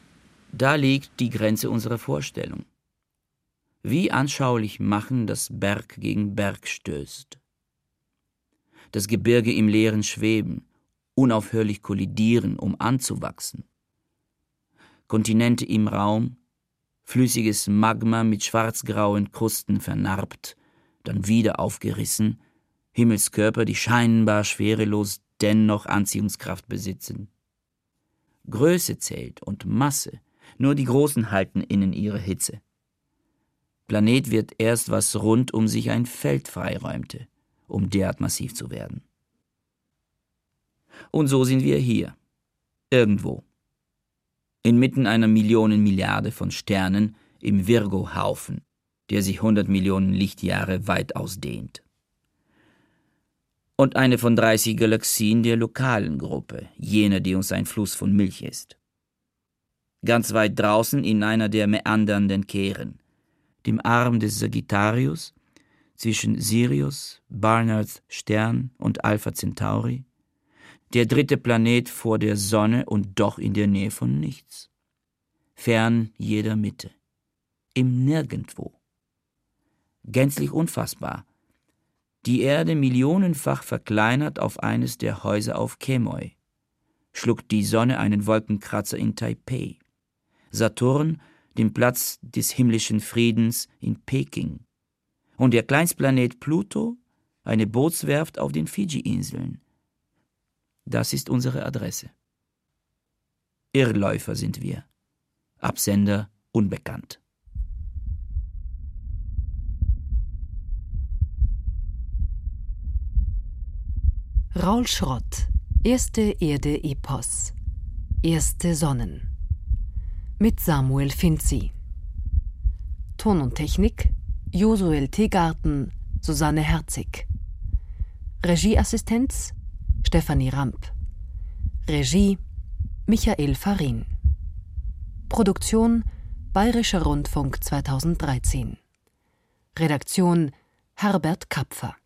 Da liegt die Grenze unserer Vorstellung. Wie anschaulich machen, dass Berg gegen Berg stößt. Das Gebirge im Leeren schweben, unaufhörlich kollidieren, um anzuwachsen. Kontinente im Raum, flüssiges Magma mit schwarzgrauen Krusten vernarbt, dann wieder aufgerissen, Himmelskörper, die scheinbar schwerelos dennoch Anziehungskraft besitzen. Größe zählt und Masse, nur die Großen halten innen ihre Hitze. Planet wird erst, was rund um sich ein Feld freiräumte, um derart massiv zu werden. Und so sind wir hier, irgendwo, inmitten einer Millionenmilliarde von Sternen im Virgo-Haufen, der sich 100 Millionen Lichtjahre weit ausdehnt. Und eine von 30 Galaxien der lokalen Gruppe, jener, die uns ein Fluss von Milch ist. Ganz weit draußen in einer der meandernden Kehren, dem Arm des Sagittarius, zwischen Sirius, Barnards Stern und Alpha Centauri, der dritte Planet vor der Sonne und doch in der Nähe von nichts. Fern jeder Mitte. Im Nirgendwo. Gänzlich unfassbar. Die Erde millionenfach verkleinert auf eines der Häuser auf Quemoy. Schluckt die Sonne einen Wolkenkratzer in Taipei. Saturn den Platz des himmlischen Friedens in Peking. Und der Kleinstplanet Pluto eine Bootswerft auf den Fidschi-Inseln. Das ist unsere Adresse. Irrläufer sind wir. Absender unbekannt. Raul Schrott, Erste Erde-Epos. Erste Sonnen. Mit Samuel Finzi. Ton und Technik Josuel Tegarten, Susanne Herzig. Regieassistenz Stefanie Ramp. Regie Michael Farin. Produktion Bayerischer Rundfunk 2013. Redaktion Herbert Kapfer.